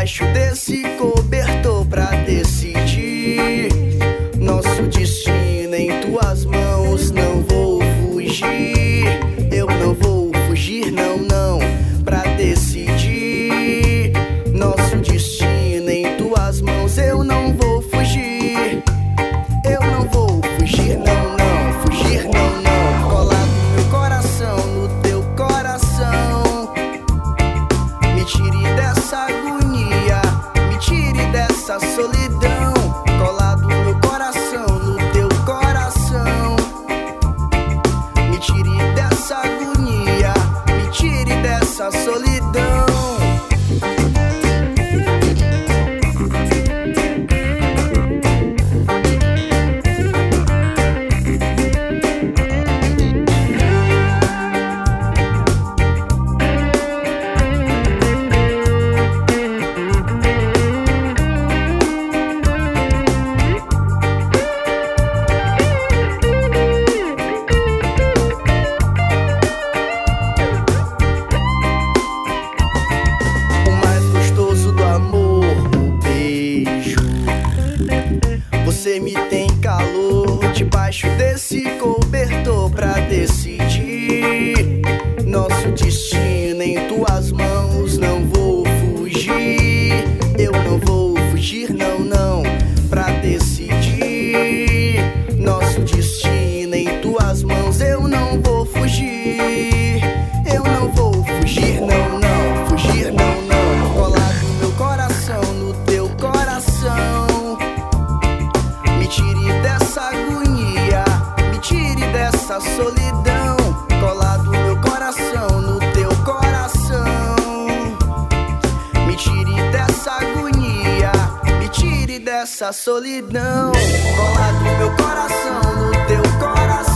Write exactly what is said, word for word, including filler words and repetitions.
debaixo desse cobertor pra decidir nosso destino em tuas mãos. Não vou fugir, eu não vou fugir, não, não. Pra decidir nosso destino em tuas mãos, eu não vou fugir, eu não vou fugir, não, não. Fugir, não, não. Colado no meu coração, no teu coração. Me tire dessa agonia, me tire dessa solidão. Colado no meu coração, no teu coração. Me tire dessa agonia, me tire dessa solidão. Você me tem calor debaixo desse cobertor pra decidir nosso destino em tuas mãos. Não vou fugir, eu não vou fugir, não, não. Pra decidir nosso destino em tuas mãos, eu não vou fugir, eu não vou fugir, não, não. Fugir, não, não. Colado no meu coração, no teu coração. Me tire dessa agonia, me tire dessa solidão. Colado no meu coração, no teu coração. Me tire dessa agonia, me tire dessa solidão. Colado no meu coração, no teu coração.